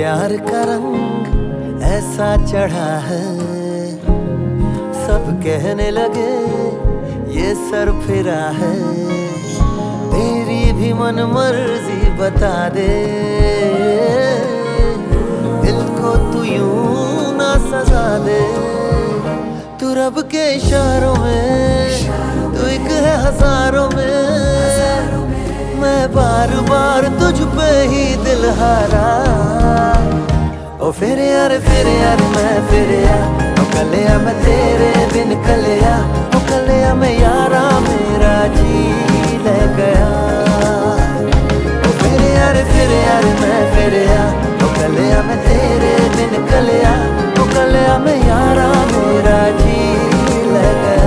प्यार का रंग ऐसा चढ़ा है, सब कहने लगे ये सर फिरा है। तेरी भी मन मर्जी बता दे, दिल को तू यूं ना सजा दे। तू रब के इशारों में, तू एक है हजारों में। मैं बार बार तुझ पे ही दिल हारा। ओ फिर यार मैं फिर यार, ओ कलिया मैं तेरे बिन कलिया, ओ कलिया मैं यारा मेरा जी ले गया। ओ फिर यार मैं फिर यार, ओ कलिया मैं तेरे बिन कलिया, ओ कलिया मैं यारा मेरा जी ले गया।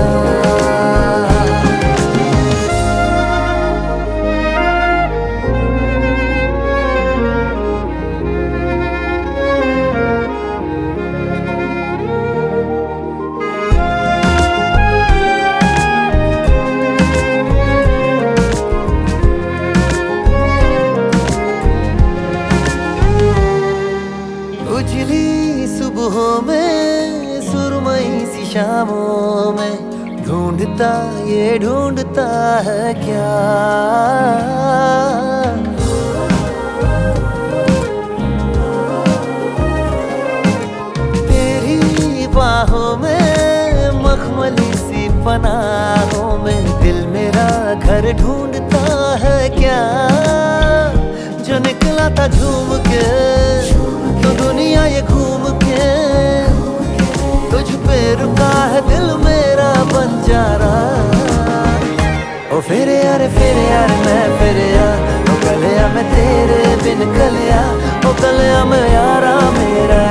उजली सुबहों में, सुरमई सी शामों में, ढूंढता ये ढूंढता है क्या। तेरी बाहों में, मखमली सी पनाहों में, दिल मेरा घर ढूंढता है क्या। जो निकला था झूम के तो दुनिया ये घूम के, तुझ पे रुका है दिल मेरा बंजारा। ओ फिर यार मैं फिर यार, ओ कलिया मैं तेरे बिन कलिया, ओ कलिया मैं यारा मेरा